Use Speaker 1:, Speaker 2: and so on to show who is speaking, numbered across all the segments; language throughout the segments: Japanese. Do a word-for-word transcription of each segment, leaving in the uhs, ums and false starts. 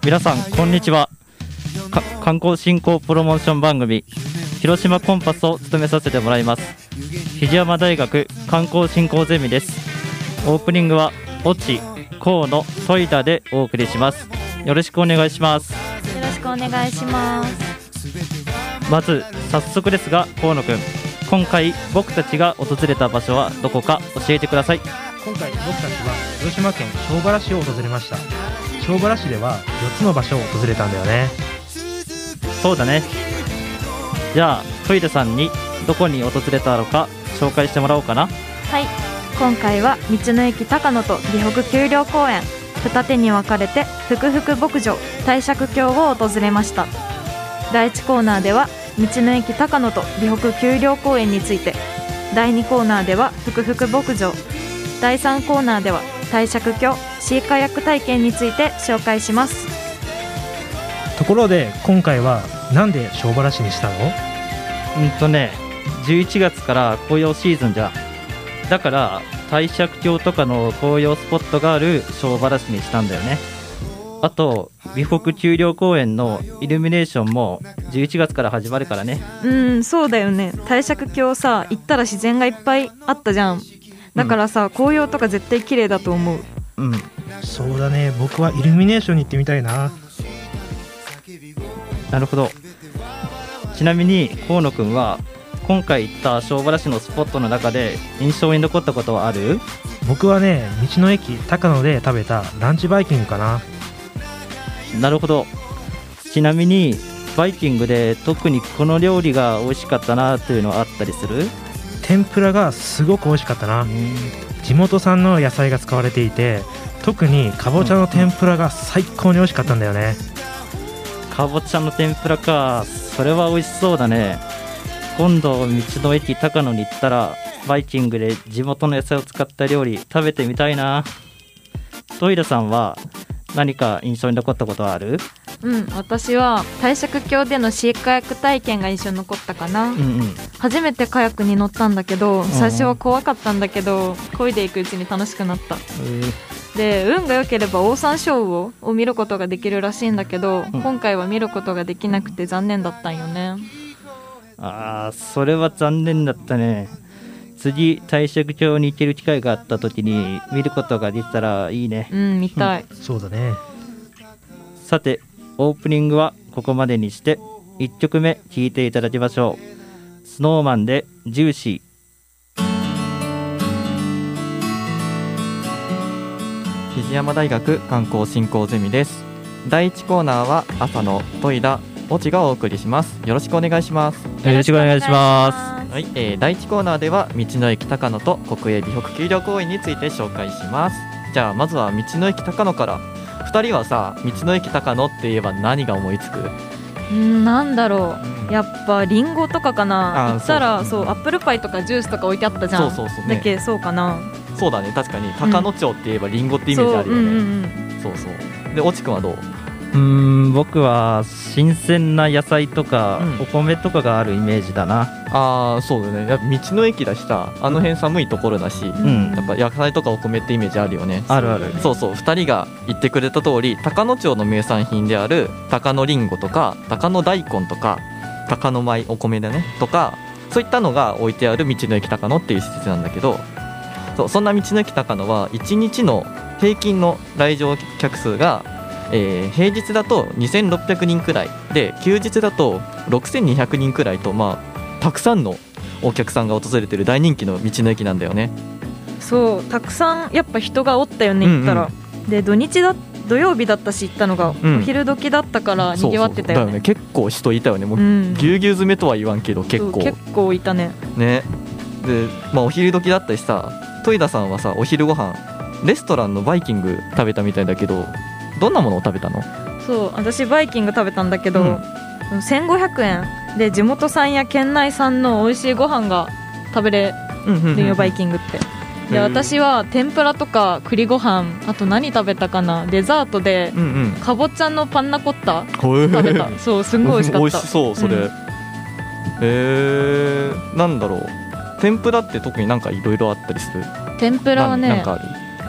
Speaker 1: 皆さんこんにちは。観光振興プロモーション番組広島コンパスを務めさせてもらいます肘山大学観光振興ゼミです。オープニングはオチ、河野、トイダでお送りします。よろしくお願いします。
Speaker 2: よろしくお願いします。
Speaker 1: まず早速ですが、河野くん、今回僕たちが訪れた場所はどこか教えてください。
Speaker 3: 今回僕たちは広島県庄原市を訪れました。庄原市ではよっつの場所を訪れたんだよね。
Speaker 1: そうだね。じゃあトイダさんにどこに訪れたのか紹介してもらおうかな。
Speaker 2: はい、今回は道の駅高野と美北丘陵公園、二手に分かれてふくふく牧場、帝釈峡を訪れました。だいいちコーナーでは道の駅高野と美北丘陵公園について、だいにコーナーではふくふく牧場、だいさんコーナーでは帝釈峡シーカヤック体験について紹介します。
Speaker 3: ところで今回はなんで庄原市にしたの？
Speaker 1: うんとねじゅういちがつから紅葉シーズンじゃん。だから帝釈峡とかの紅葉スポットがある庄原市にしたんだよね。あと美北丘陵公園のイルミネーションもじゅういちがつから始まるからね。
Speaker 2: うん、そうだよね。帝釈峡さ、行ったら自然がいっぱいあったじゃん。だからさ、うん、紅葉とか絶対綺麗だと思う。
Speaker 1: うん、
Speaker 3: そうだね。僕はイルミネーションに行ってみたいな。
Speaker 1: なるほど。ちなみに河野くんは今回行った庄原市のスポットの中で印象に残ったことはある？
Speaker 3: 僕はね、道の駅高野で食べたランチバイキングかな。
Speaker 1: なるほど。ちなみにバイキングで特にこの料理が美味しかったなというのはあったりする？
Speaker 3: 天ぷらがすごく美味しかったな。地元産の野菜が使われていて、特にかぼちゃの天ぷらが最高に美味しかったんだよね。
Speaker 1: かぼちゃの天ぷらか、それは美味しそうだね。今度道の駅高野に行ったらバイキングで地元の野菜を使った料理食べてみたいな。トイレさんは何か印象に残ったことはある？
Speaker 2: うん、私は帝釈峡でのシーカヤック体験が印象に残ったかな。うんうん、初めてカヤックに乗ったんだけど、最初は怖かったんだけど、漕いでいくうちに楽しくなった。で、運が良ければオオサンショウウオを見ることができるらしいんだけど、うん、今回は見ることができなくて残念だったんよね。
Speaker 1: あー、それは残念だったね。次帝釈峡に行ける機会があった時に見ることができたらいいね。
Speaker 2: うん、見たい、
Speaker 3: うん、そうだね。
Speaker 1: さてオープニングはここまでにしていっきょくめ聴いていただきましょう。スノーマンでジューシー。
Speaker 4: 肘山大学観光振興ゼミです。だいいちコーナーは朝のトイダオチがお送りします。よろしくお願いします。
Speaker 1: よろしくお願いします。
Speaker 4: はい、えー、だいいちコーナーでは道の駅高野と国営美北丘陵公園について紹介します。じゃあまずは道の駅高野から。ふたりはさ、道の駅高野って言えば何が思いつく？
Speaker 2: んなんだろう、うん、やっぱリンゴとかかな。行ったらそう、アップルパイとかジュースとか置いてあったじゃん。
Speaker 4: そうそうそう、ね、
Speaker 2: だけそうかな。
Speaker 4: そうだね、確かに高野町って言えばリンゴってイメージあるよね、うん、そう、うんうん、そうそう。で、おちくんはどう？
Speaker 1: うーん僕は新鮮な野菜とか、うん、お米とかがあるイメージだな。
Speaker 4: あー、そうだね。やっぱ道の駅だしさ、あの辺寒いところだし、うん、やっぱ野菜とかお米ってイメージあるよね。
Speaker 1: あるある。
Speaker 4: そうそう、ふたりが言ってくれた通り、高野町の名産品である高野りんごとか高野大根とか高野米、お米だねとか、そういったのが置いてある道の駅高野っていう施設なんだけど、そう、そんな道の駅高野はいちにちの平均の来場客数がえー、平日だとにせんろっぴゃくにんくらいで、休日だとろくせんにひゃくにんくらいと、まあ、たくさんのお客さんが訪れている大人気の道の駅なんだよね。
Speaker 2: そう、たくさんやっぱ人がおったよね、行ったら、うんうん、で土日だ土曜日だったし行ったのが、うん、お昼時だったからにぎわってたよね。
Speaker 4: そうそうそうだよね、結構人いたよね。もう、うん、ぎゅうぎゅう詰めとは言わんけど結構
Speaker 2: 結構いたね。
Speaker 4: ねで、まあ、お昼時だったしさ、戸井田さんはさ、お昼ご飯レストランのバイキング食べたみたいだけど、どんなものを食べたの？
Speaker 2: そう、私バイキング食べたんだけど、うん、せんごひゃくえんで地元産や県内産の美味しいご飯が食べれるよ、バイキングって。で、私は天ぷらとか栗ご飯、あと何食べたかな、デザートで、うんうん、かぼちゃのパンナコッタ食べた。そう、すんごい美味しかった。
Speaker 4: 美味しそう、それ、うん、えー、なんだろう、天ぷらって特になんかいろいろあったりする？
Speaker 2: 天ぷらはね、
Speaker 4: なんかある？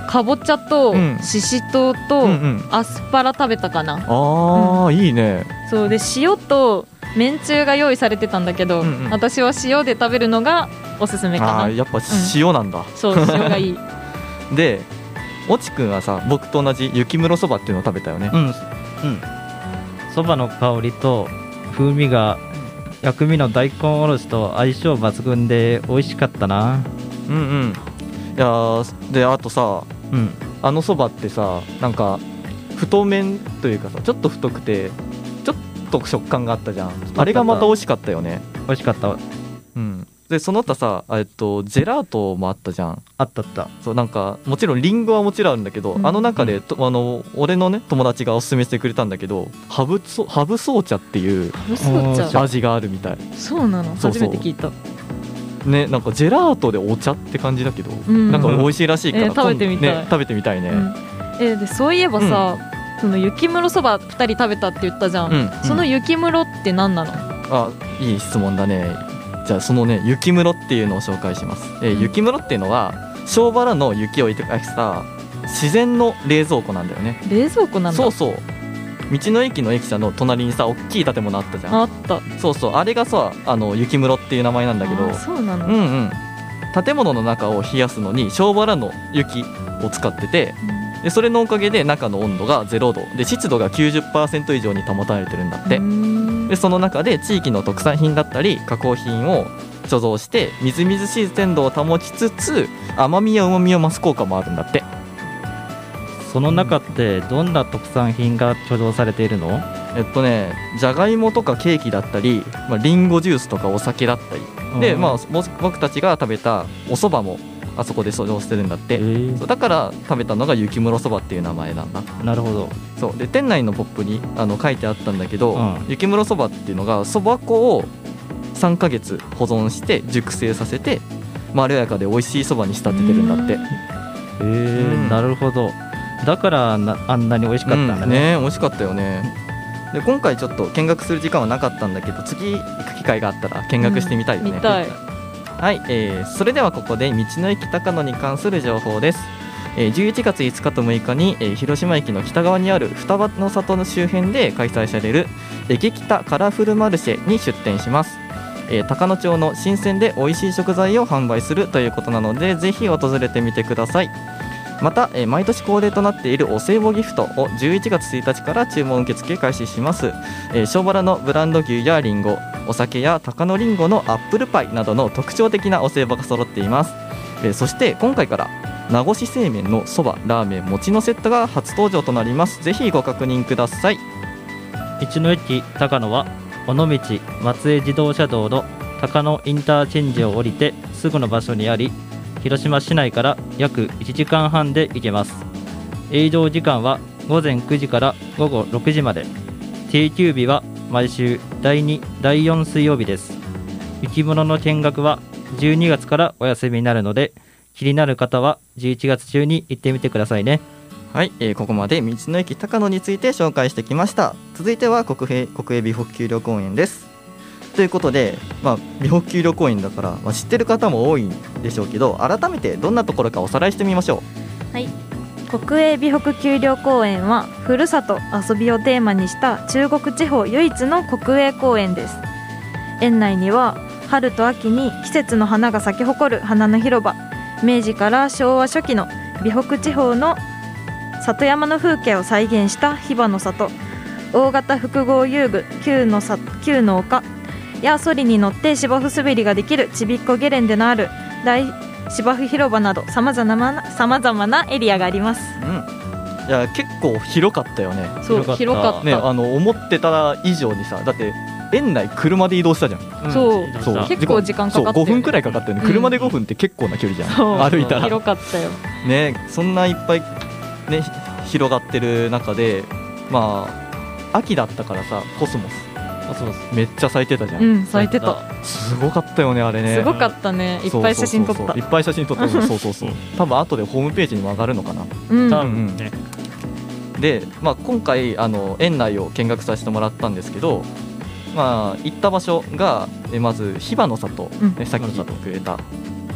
Speaker 2: かぼちゃと
Speaker 4: うん
Speaker 2: ししとうと
Speaker 4: うんうん
Speaker 2: アスパラ食べたかな。
Speaker 4: あー、いいね。
Speaker 2: そうで、塩とめんつゆが用意されてたんだけど、
Speaker 4: うんうん
Speaker 2: 私は塩で食べるのがおすすめかな。
Speaker 4: あー、やっぱ塩なんだ。
Speaker 2: そう、塩がいい。
Speaker 4: でおちくんはさ、僕と同じ雪室そばっていうのを食べたよね。
Speaker 1: うんうん。そばの香りと風味が薬味の大根おろしと相性抜群で美味しかったな。
Speaker 4: うんうん。いやー、であとさ、
Speaker 1: うん
Speaker 4: あのそばってさ、なんか太麺というかさ、ちょっと太くてちょっと食感があったじゃん。あれがまた美味しかったよね。
Speaker 1: 美味しかった。
Speaker 4: うん。でその他さ、えっとジェラートもあったじゃん。
Speaker 1: あったあった。
Speaker 4: そう、なんかもちろんリンゴはもちろんあるんだけど、
Speaker 2: うん
Speaker 4: あの中でとあの俺のね友達がおすすめしてくれたんだけど、ハブソハブソー茶っていう
Speaker 2: 嘘ちゃう。
Speaker 4: 味があるみたい
Speaker 2: そうなの、
Speaker 4: そうそう
Speaker 2: 初めて聞いた。
Speaker 4: ね。なんかジェラートでお茶って感じだけど、
Speaker 2: うん
Speaker 4: なんか美味しいらしいから、
Speaker 2: えー食べてみたい
Speaker 4: 今度ね、食べてみたいね。
Speaker 2: うんえーでそういえばさ、その雪室そばふたり食べたって言ったじゃん、
Speaker 4: うん
Speaker 2: その雪室って何なの？
Speaker 4: あ、いい質問だね。じゃあそのね雪室っていうのを紹介します。えー雪室っていうのは庄原の雪をいただした自然の冷蔵庫なんだよね。
Speaker 2: 冷蔵庫なんだ。
Speaker 4: そうそう。道の駅の駅舎の隣にさ、大きい建物あったじゃん。
Speaker 2: あった。
Speaker 4: そうそう、あれがさ、あの雪室っていう名前なんだけど、
Speaker 2: あそうなの、
Speaker 4: うんうん、建物の中を冷やすのに庄原の雪を使ってて、でそれのおかげで中の温度がゼロどで湿度が きゅうじゅっパーセント 以上に保たれてるんだって。でその中で地域の特産品だったり加工品を貯蔵してみずみずしい鮮度を保ちつつ甘みやうまみを増す効果もあるんだって。
Speaker 1: その中ってどんな特産品が貯蔵されているの？
Speaker 4: えっとねじゃがいもとかケーキだったり、まあ、リンゴジュースとかお酒だったりで、
Speaker 1: うん
Speaker 4: まあ、僕僕たちが食べたお蕎麦もあそこで貯蔵してるんだって、
Speaker 1: えー
Speaker 4: そうだから食べたのが雪室そばっていう名前なんだ。
Speaker 1: なるほど。
Speaker 4: そうで店内のポップにあの書いてあったんだけど、
Speaker 1: うん
Speaker 4: 雪室そばっていうのがそば粉をさんかげつ保存して熟成させてまろやかで美味しいそばに仕立ててるんだって。
Speaker 1: えー
Speaker 4: うん
Speaker 1: なるほど。だからなあんなに美味しかったんだ
Speaker 4: うん
Speaker 1: ね。
Speaker 4: ね美味しかったよね。で今回ちょっと見学する時間はなかったんだけど次行く機会があったら見学してみたいよね、
Speaker 2: 見たい。
Speaker 4: はい、えーそれではここで道の駅高野に関する情報です。えーじゅういちがついつかとむいかに、えー広島駅の北側にある双葉の里の周辺で開催される駅北カラフルマルシェに出店します。えー高野町の新鮮で美味しい食材を販売するということなのでぜひ訪れてみてください。また、えー毎年恒例となっているお歳暮ギフトをじゅういちがつついたちから注文受付開始します。えー、庄原のブランド牛やリンゴ、お酒や高野リンゴのアップルパイなどの特徴的なお歳暮が揃っています。えーそして今回から名越製麺のそば、ラーメン、餅のセットが初登場となります。ぜひご確認ください。
Speaker 1: 道の駅高野は尾道松江自動車道の高野インターチェンジを降りてすぐの場所にあり、広島市内から約いちじかんはんで行けます。営業時間はごぜんくじからごごろくじまで。定休日は毎週だいに、だいよん水曜日です。雪室の見学はじゅうにがつからお休みになるので、気になる方はじゅういちがつ中に行ってみてくださいね。
Speaker 4: はい、えーここまで道の駅高野について紹介してきました。続いては国営国営美北丘陵公園です。ということで、まあ、美北丘陵公園だから、まあ、知ってる方も多いんでしょうけど改めてどんなところかおさらいしてみましょう。
Speaker 2: はい、国営美北丘陵公園はふるさと遊びをテーマにした中国地方唯一の国営公園です。園内には春と秋に季節の花が咲き誇る花の広場、明治から昭和初期の美北地方の里山の風景を再現したヒバの里、大型複合遊具旧のさ旧の丘やソリに乗って芝生滑りができるちびっこゲレンデのある大芝生広場などさまざまな様々なエリアがあります。
Speaker 4: うん、いや結構広かったよね。
Speaker 2: そう
Speaker 1: 広かった
Speaker 2: 広かった、
Speaker 4: ね、あの思ってた以上にさ、だって園内車で移動したじゃん。
Speaker 2: そう
Speaker 1: うん
Speaker 4: そう
Speaker 2: 結構時間かかったよね
Speaker 4: そうごふんくらいかかったよね、
Speaker 2: うん
Speaker 4: 車でごふんって結構な距離じゃん、
Speaker 2: そう
Speaker 4: 歩いたら
Speaker 2: 広かったよ。
Speaker 4: ね。そんないっぱいね広がってる中で、まあ秋だったからさコスモス
Speaker 1: あそうです。
Speaker 4: めっちゃ咲いてたじゃん、
Speaker 2: うん咲いてた。
Speaker 4: すごかったよねあれね。
Speaker 2: すごかったね。いっぱい写真撮った
Speaker 4: そうそうそうそういっぱい写真撮ったそうそうそう多分後でホームページにも上がるのかな。
Speaker 2: うん
Speaker 1: 多分ね。
Speaker 4: で、まあ、今回あの園内を見学させてもらったんですけど、まあ、行った場所がえまずヒバの里、
Speaker 2: うん
Speaker 4: ねさっき言ってくれた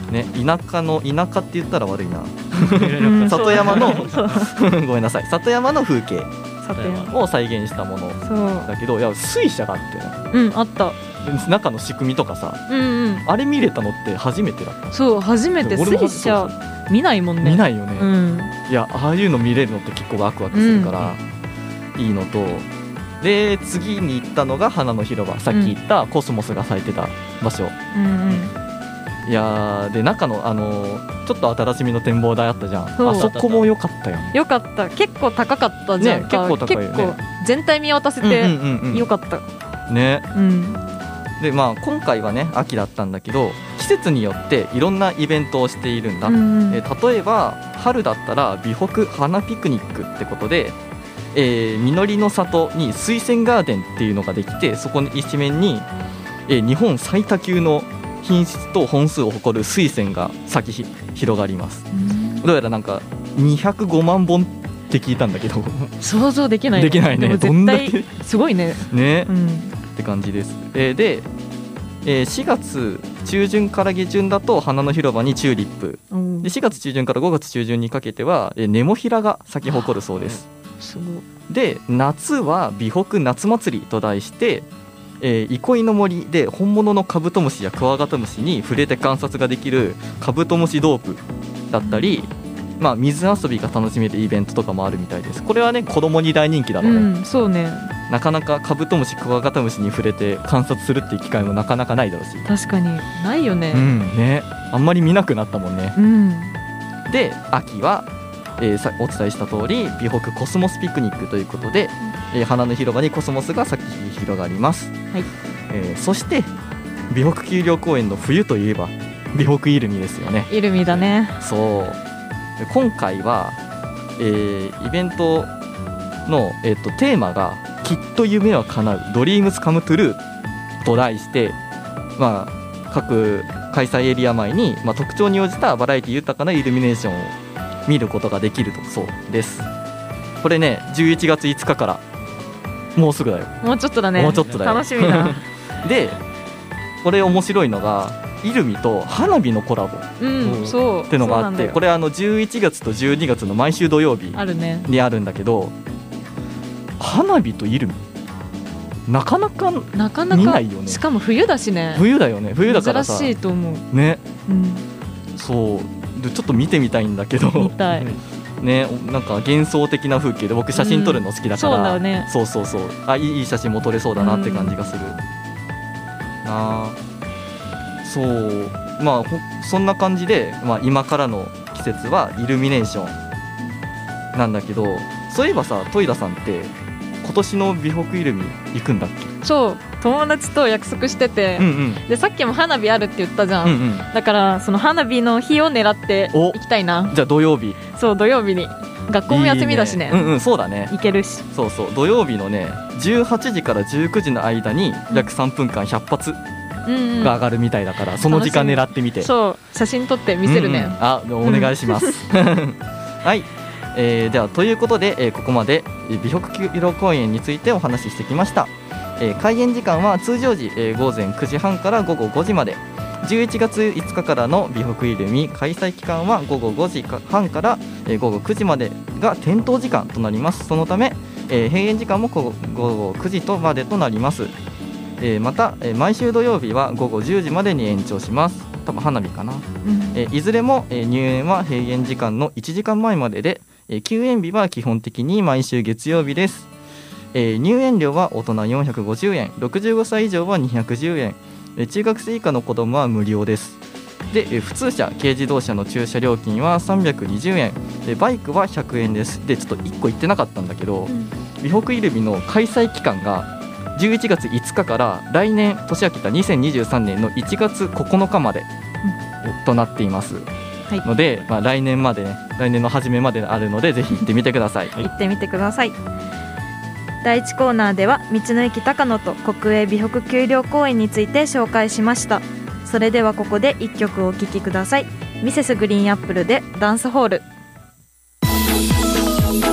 Speaker 4: ね、田舎の田舎って言ったら悪いな
Speaker 2: うん
Speaker 4: 里山の
Speaker 2: そう
Speaker 4: ごめんなさい、里山の風景
Speaker 2: 里山
Speaker 4: を再現したもの
Speaker 2: そう
Speaker 4: だけど、いや水車があって
Speaker 2: うんあった
Speaker 4: ね、中の仕組みとかさ、
Speaker 2: うんうん
Speaker 4: あれ見れたのって初めてだった。
Speaker 2: そう初めて
Speaker 4: 俺も
Speaker 2: 水車見ないもんね
Speaker 4: 見ないよね、
Speaker 2: うん
Speaker 4: いやああいうの見れるのって結構ワクワクするから、いいのと、で次に行ったのが花の広場、さっき言ったコスモスが咲いてた場所、
Speaker 2: うんうん
Speaker 4: いやーで中のあのーちょっと新しみの展望台あったじゃん、
Speaker 2: そう
Speaker 4: あそこも良かったよ
Speaker 2: よかった、結構高かったじゃんか、
Speaker 4: ね結構高いよね
Speaker 2: 結構全体見渡せて
Speaker 4: うんうんうんうん
Speaker 2: よかった、
Speaker 4: ね。
Speaker 2: うん
Speaker 4: でまあ今回はね秋だったんだけど、季節によっていろんなイベントをしているんだ、
Speaker 2: うんうん
Speaker 4: えー例えば春だったら美北花ピクニックってことで、えー実りの里に水仙ガーデンっていうのができて、そこに一面に、えー日本最多級の品質と本数を誇る水仙が咲き広がります。どうやらなんかにひゃくごまんぼんって聞いたんだけど
Speaker 2: 想像できない
Speaker 4: できないね
Speaker 2: でも
Speaker 4: どんだ
Speaker 2: 絶
Speaker 4: け
Speaker 2: 対すごいね、
Speaker 4: ね
Speaker 2: うん、
Speaker 4: って感じです。えーで、えーしがつ中旬から下旬だと花の広場にチューリップ
Speaker 2: うん
Speaker 4: で、しがつ中旬からごがつ中旬にかけては、えーネモフィラが咲き誇るそうです。
Speaker 2: すごい
Speaker 4: で夏は美北夏祭りと題して、えー憩いの森で本物のカブトムシやクワガタムシに触れて観察ができるカブトムシドープだったり、まあ、水遊びが楽しめるイベントとかもあるみたいです。これはね子供に大人気だろうね、
Speaker 2: うん、そうね
Speaker 4: なかなかカブトムシクワガタムシに触れて観察するっていう機会もなかなかないだろうし、
Speaker 2: 確かにないよね
Speaker 4: うんね、あんまり見なくなったもんね。
Speaker 2: うん
Speaker 4: で秋は、えーさお伝えした通り美北コスモスピクニックということで、えー花の広場にコスモスが咲き広がります、
Speaker 2: はい
Speaker 4: えーそして美北丘陵公園の冬といえば美北イルミですよね。
Speaker 2: イルミだね
Speaker 4: そうで今回は、えーイベントの、えーとテーマがきっと夢は叶うドリームスカムトゥルーと題して、まあ、各開催エリア前に、まあ、特徴に応じたバラエティ豊かなイルミネーションを見ることができるとそうです。これねじゅういちがついつかからもうすぐだよ、
Speaker 2: もうちょっとだね
Speaker 4: もうちょっとだよ
Speaker 2: 楽しみだ
Speaker 4: でこれ面白いのがイルミと花火のコラボっ
Speaker 2: うんそう
Speaker 4: てのがあって、こ
Speaker 2: れ
Speaker 4: れあのじゅういちがつとじゅうにがつの毎週土曜日
Speaker 2: あるね
Speaker 4: にあるんだけど、花火とイルミなかなか
Speaker 2: なかなか
Speaker 4: 見ないよね
Speaker 2: しかも冬だしね
Speaker 4: 冬だよね、冬だからさ
Speaker 2: 珍しいと思う、
Speaker 4: ね、
Speaker 2: うん、
Speaker 4: そうでちょっと見てみたいんだけど
Speaker 2: 見たい
Speaker 4: ね、なんか幻想的な風景で僕写真撮るの好きだから、
Speaker 2: うんそうだね
Speaker 4: そうそうそうあいいいい写真も撮れそうだなって感じがする、なあそうまあほそんな感じで、まあ、今からの季節はイルミネーションなんだけど、そういえばさ戸井田さんって今年の美北イルミ行くんだっけ？
Speaker 2: そう友達と約束してて、
Speaker 4: うんうん
Speaker 2: でさっきも花火あるって言ったじゃん、
Speaker 4: うんうん
Speaker 2: だからその花火の日を狙って
Speaker 4: お
Speaker 2: 行きたいな。
Speaker 4: じゃあ土曜日
Speaker 2: そう土曜日に学校も休みだしね、
Speaker 4: いいねうんうんそうだね
Speaker 2: 行けるし、
Speaker 4: そうそう土曜日のねじゅうはちじからじゅうくじの間に約さんぷんかんひゃっぱつ
Speaker 2: うんうん
Speaker 4: が上がるみたいだから、その時間狙ってみて
Speaker 2: そう写真撮って見せるね、
Speaker 4: うんうんあお願いします、はい、えー、ではということで、えーここまでえー美北丘陵公園についてお話ししてきました。えー開園時間は通常時、えー午前くじはんから午後ごじまで、じゅういちがついつかからの美北イルミ開催期間は午後ごじはんから、えー午後くじまでが点灯時間となります。そのため、えー閉園時間も午後午後くじとまでとなります。えーまた、えー毎週土曜日は午後じゅうじまでに延長します。多分花火かな、
Speaker 2: うん
Speaker 4: えーいずれも、えー入園は閉園時間のいちじかんまえまでで、えー休園日は基本的に毎週月曜日です。えー入園料は大人よんひゃくごじゅうえん、ろくじゅうごさい以上はにひゃくじゅうえん、えー中学生以下の子供は無料です。で、えー普通車軽自動車の駐車料金はさんびゃくにじゅうえんで、バイクはひゃくえんです。でちょっといっこ言ってなかったんだけど、
Speaker 2: うん
Speaker 4: 美北イルミの開催期間がじゅういちがついつかから来年年明けたにせんにじゅうさんねんのいちがつここのかまで、となっています、
Speaker 2: はい
Speaker 4: ので、まあ、来年までね来年の初めまであるのでぜひ行ってみてください、
Speaker 2: 行ってみてください。だいいちコーナーでは道の駅高野と国営美北丘陵公園について紹介しました。それではここでいっきょくお聴きください。ミセスグリーンアップルでダンスホール。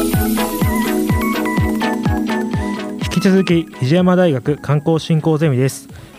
Speaker 3: 引き続き藤山大学観光振興ゼミです。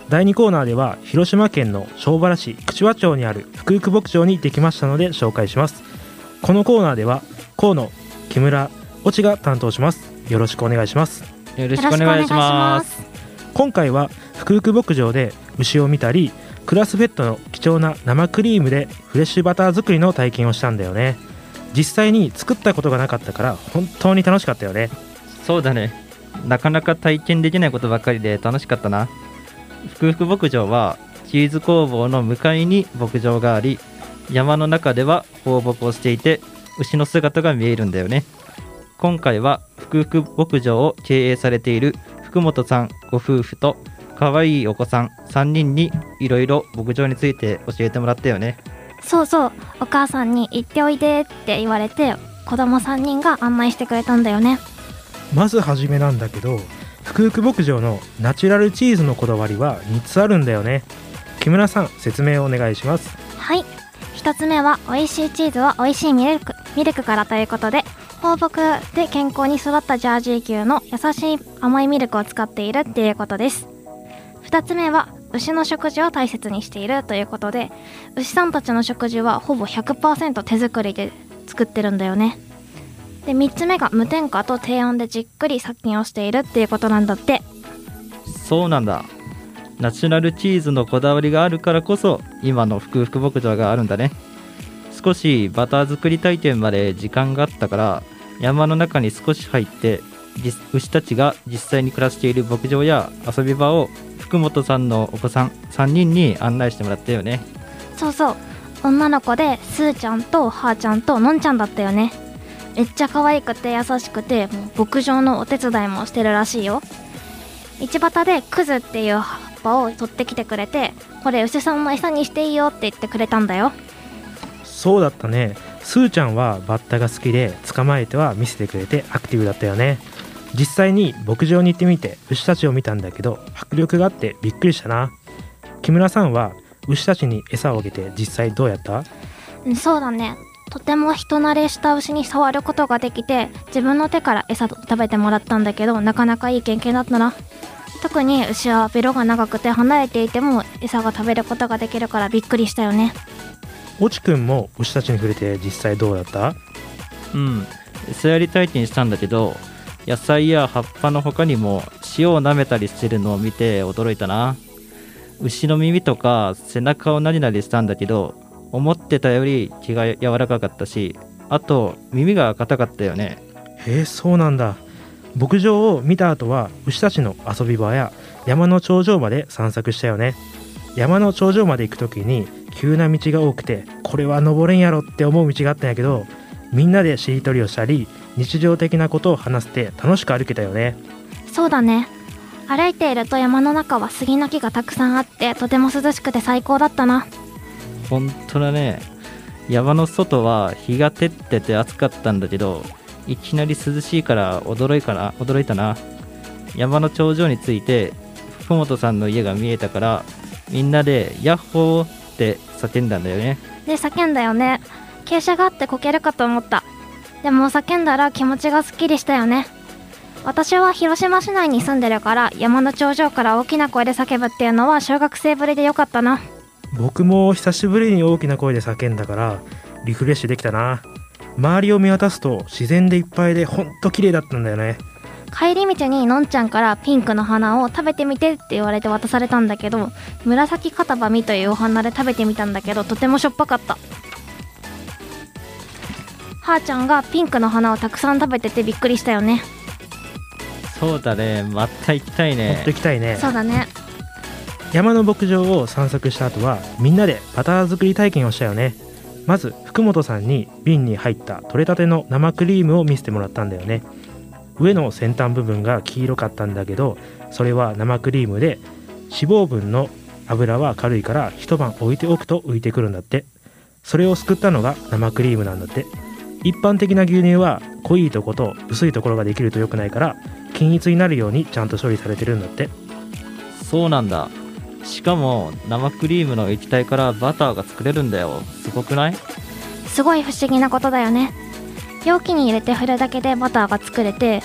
Speaker 3: だいにコーナーでは広島県の庄原市櫛和町にある福福牧場に行ってきましたので紹介します。このコーナーでは河野、木村、越智が担当します。よろしくお願いします。
Speaker 1: よろしくお願いします。
Speaker 3: 今回は福福牧場で牛を見たり、クラスフェットの貴重な生クリームでフレッシュバター作りの体験をしたんだよね。実際に作ったことがなかったから本当に楽しかったよね。
Speaker 1: そうだね、なかなか体験できないことばかりで楽しかったな。福福牧場はチーズ工房の向かいに牧場があり、山の中では放牧をしていて牛の姿が見えるんだよね。今回は福福牧場を経営されている福本さんご夫婦と可愛いお子さんさんにんにいろいろ牧場について教えてもらったよね。
Speaker 5: そうそう、お母さんに行っておいでって言われて子供さんにんが案内してくれたんだよね。
Speaker 3: まずはじめなんだけど、福福牧場のナチュラルチーズのこだわりはみっつあるんだよね。木村さん、説明をお願いします。
Speaker 5: はい、ひとつめは美味しいチーズは美味しいミルクミルクからということで、放牧で健康に育ったジャージー牛の優しい甘いミルクを使っているっていうことです。ふたつめは牛の食事を大切にしているということで、牛さんたちの食事はほぼ ひゃくパーセント 手作りで作ってるんだよね。でみっつめが無添加と低温でじっくり殺菌をしているっていうことなんだって。
Speaker 1: そうなんだ、ナチュラルチーズのこだわりがあるからこそ今の福福牧場があるんだね。少しバター作り体験まで時間があったから山の中に少し入って牛たちが実際に暮らしている牧場や遊び場を福本さんのお子さんさんにんに案内してもらったよね。
Speaker 5: そうそう、女の子でスーちゃんとはーちゃんとのんちゃんだったよね。めっちゃ可愛くて優しくて、もう牧場のお手伝いもしてるらしいよ。道端でクズっていう葉っぱを取ってきてくれて、これ牛さんの餌にしていいよって言ってくれたんだよ。
Speaker 3: そうだったね。スーちゃんはバッタが好きで捕まえては見せてくれてアクティブだったよね。実際に牧場に行ってみて牛たちを見たんだけど迫力があってびっくりしたな。木村さんは牛たちに餌をあげて実際どうやった？
Speaker 5: そうだね、とても人慣れした牛に触ることができて、自分の手から餌食べてもらったんだけど、なかなかいい経験だったな。特に牛はベロが長くて離れていても餌が食べることができるからびっくりしたよね。
Speaker 3: 越智くんも牛たちに触れて実際どうだった？
Speaker 1: うん、餌やり体験したんだけど、野菜や葉っぱの他にも塩を舐めたりしてるのを見て驚いたな。牛の耳とか背中をなりなりしたんだけど、思ってたより気が柔らかかったし、あと耳が硬かったよね。
Speaker 3: へえ、そうなんだ。牧場を見た後は牛たちの遊び場や山の頂上まで散策したよね。山の頂上まで行く時に急な道が多くて、これは登れんやろって思う道があったんやけど、みんなでしりとりをしたり日常的なことを話して楽しく歩けたよね。
Speaker 5: そうだね、歩いていると山の中は杉の木がたくさんあってとても涼しくて最高だったな。
Speaker 1: 本当だね、山の外は日が照ってて暑かったんだけど、いきなり涼しいから驚いかな驚いたな。山の頂上に着いて福本さんの家が見えたから、みんなでヤッホーって叫んだんだよね。
Speaker 5: で叫んだよね。傾斜があってこけるかと思った。でも叫んだら気持ちがすっきりしたよね。私は広島市内に住んでるから、山の頂上から大きな声で叫ぶっていうのは小学生ぶりでよかったな。
Speaker 3: 僕も久しぶりに大きな声で叫んだからリフレッシュできたな。周りを見渡すと自然でいっぱいでほんと綺麗だったんだよね。
Speaker 5: 帰り道にのんちゃんからピンクの花を食べてみてって言われて渡されたんだけど、紫カタバミというお花で食べてみたんだけど、とてもしょっぱかった。はーちゃんがピンクの花をたくさん食べててびっくりしたよね。
Speaker 1: そうだね、また行きたいね。
Speaker 3: 持ってきたいね。
Speaker 5: そうだね。
Speaker 3: 山の牧場を散策した後はみんなでバター作り体験をしたよね。まず福本さんに瓶に入った取れたての生クリームを見せてもらったんだよね。上の先端部分が黄色かったんだけど、それは生クリームで脂肪分の油は軽いから一晩置いておくと浮いてくるんだって。それをすくったのが生クリームなんだって。一般的な牛乳は濃いとこと薄いところができると良くないから、均一になるようにちゃんと処理されてるんだって。
Speaker 1: そうなんだ。しかも生クリームの液体からバターが作れるんだよ。すごくない？
Speaker 5: すごい不思議なことだよね。容器に入れて振るだけでバターが作れて、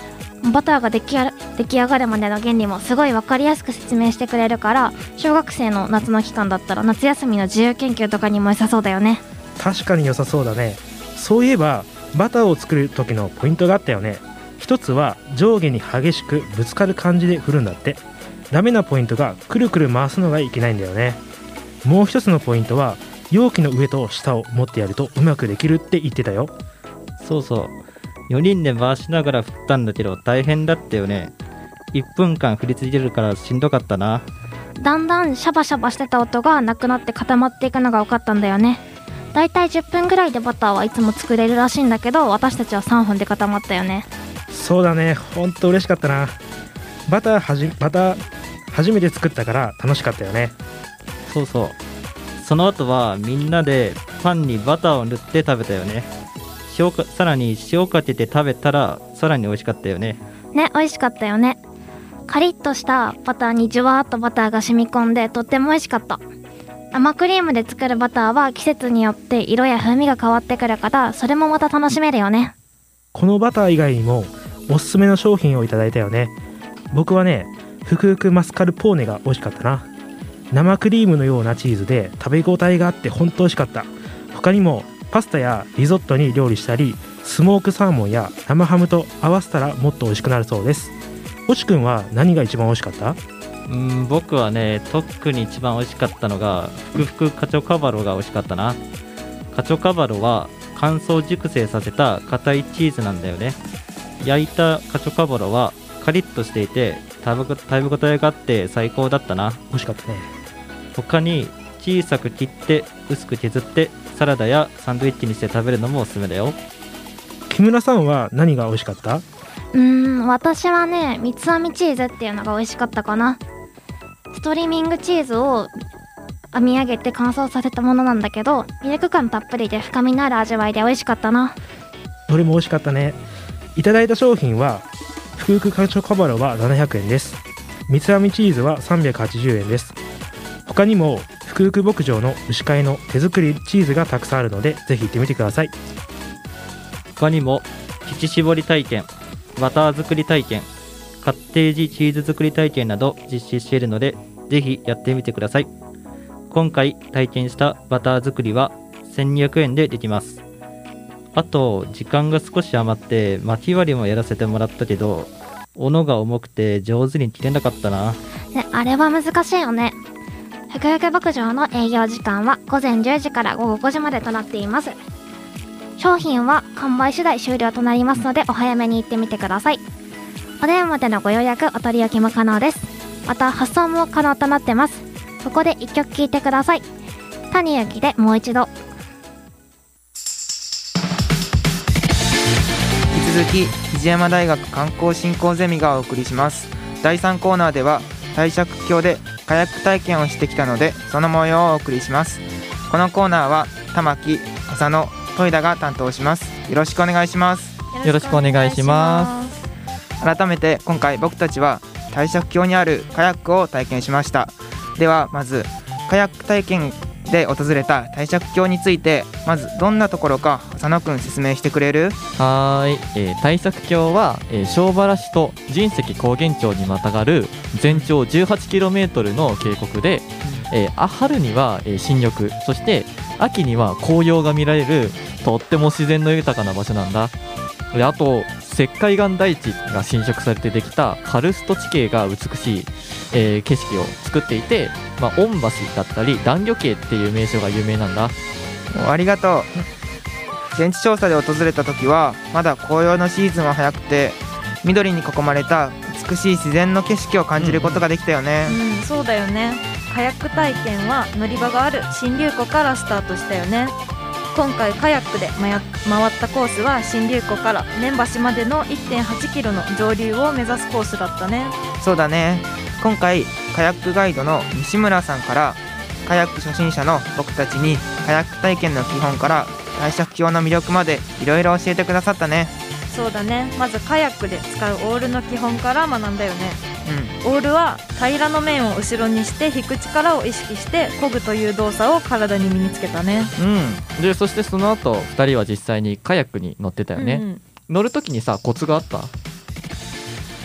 Speaker 5: バターが出来や出来上がるまでの原理もすごい分かりやすく説明してくれるから、小学生の夏の期間だったら夏休みの自由研究とかにも良さそうだよね。
Speaker 3: 確かに良さそうだね。そういえばバターを作る時のポイントがあったよね。一つは上下に激しくぶつかる感じで振るんだって。ダメなポイントがくるくる回すのがいけないんだよね。もう一つのポイントは容器の上と下を持ってやるとうまくできるって言ってたよ。
Speaker 1: そうそう、よにんで回しながら振ったんだけど大変だったよね。いっぷんかん振り続けるからしんどかったな。
Speaker 5: だんだんシャバシャバしてた音がなくなって固まっていくのが分かったんだよね。だいたいじゅっぷんぐらいでバターはいつも作れるらしいんだけど、私たちはさんぷんで固まったよね。
Speaker 3: そうだね、ほんと嬉しかったな。バターはじバター初めて作ったから楽しかったよね。
Speaker 1: そうそう、その後はみんなでパンにバターを塗って食べたよね。塩かさらに塩かけて食べたらさらに美味しかったよね。
Speaker 5: ね、美味しかったよね。カリッとしたバターにじゅわーっとバターが染み込んでとっても美味しかった。生クリームで作るバターは季節によって色や風味が変わってくるから、それもまた楽しめるよね。
Speaker 3: このバター以外にもおすすめの商品をいただいたよね。僕はね、ふくふくマスカルポーネが美味しかったな。生クリームのようなチーズで食べ応えがあって本当美味しかった。他にもパスタやリゾットに料理したり、スモークサーモンや生ハムと合わせたらもっと美味しくなるそうです。おちくんは何が一番美味しかった？
Speaker 1: うーん僕はね、特に一番美味しかったのがふくふくカチョカバロが美味しかったな。カチョカバロは乾燥熟成させた硬いチーズなんだよね。焼いたカチョカバロはカリッとしていて食べ食べ応えがあって最高だったな。
Speaker 3: 美味しかったね。
Speaker 1: 他に小さく切って薄く削ってサラダやサンドイッチにして食べるのもおすすめだよ。
Speaker 3: 木村さんは何が美味しかった？
Speaker 5: うーん私はね、三つ編みチーズっていうのが美味しかったかな。ストリーミングチーズを編み上げて乾燥させたものなんだけど、ミルク感たっぷりで深みのある味わいで美味しかったな。
Speaker 3: どれも美味しかったね。いただいた商品はふくふくカチョカバロはななひゃくえんです。三つ編みチーズはさんびゃくはちじゅうえんです。他にもふくふく牧場の牛飼いの手作りチーズがたくさんあるのでぜひ行ってみてください。
Speaker 1: 他にも乳搾り体験、バター作り体験、カッテージチーズ作り体験など実施しているのでぜひやってみてください。今回体験したバター作りはせんにひゃくえんでできます。あと時間が少し余って巻き割りもやらせてもらったけど、斧が重くて上手に切れなかったな。
Speaker 5: ね、あれは難しいよね。ふくふく牧場の営業時間はごぜんじゅうじからごごごじまでとなっています。商品は完売次第終了となりますのでお早めに行ってみてください。お電話でのご予約、お取り置きも可能です。また発送も可能となってます。ここでいっきょく聴いてください。谷幸でもう一度。
Speaker 6: 引き続き藤山大学観光振興ゼミがお送りします。だいさんコーナーでは帝釈峡でカヤック体験をしてきたのでその模様をお送りします。このコーナーは玉木、浅野、戸田が担当します。よろしくお願いします。
Speaker 4: よろしくお願いします。
Speaker 6: 改めて今回僕たちは帝釈峡にあるカヤックを体験しました。ではまずカヤック体験で訪れた帝釈峡について、まずどんなところか浅野くん説明してくれる？
Speaker 4: はーい、えー、帝釈峡は、えー、庄原市と神石高原町にまたがる全長 じゅうはちキロメートル の渓谷で、えー、春には、えー、新緑、そして秋には紅葉が見られるとっても自然の豊かな場所なんだ。であと石灰岩台地が浸食されてできたカルスト地形が美しい、えー、景色を作っていて、まあ、御橋だったり断魚渓っていう名所が有名なんだ。
Speaker 6: ありがとう。現地調査で訪れた時はまだ紅葉のシーズンは早くて、緑に囲まれた美しい自然の景色を感じることができたよね。
Speaker 2: うん、うん、そうだよね。カヤック体験は乗り場がある新流湖からスタートしたよね。今回カヤックで回ったコースは新流湖から念橋までの いってんはちキロの上流を目指すコースだったね。
Speaker 6: そうだね。今回カヤックガイドの西村さんからカヤック初心者の僕たちにカヤック体験の基本から帝釈峡の魅力までいろいろ教えてくださったね。
Speaker 2: そうだね。まずカヤックで使うオールの基本から学んだよね。
Speaker 6: うん、
Speaker 2: オールは平らの面を後ろにして引く力を意識して漕ぐという動作を体に身につけたね。
Speaker 4: うん、でそしてその後ふたりは実際にカヤックに乗ってたよね。うんうん、乗るときにさコツがあった？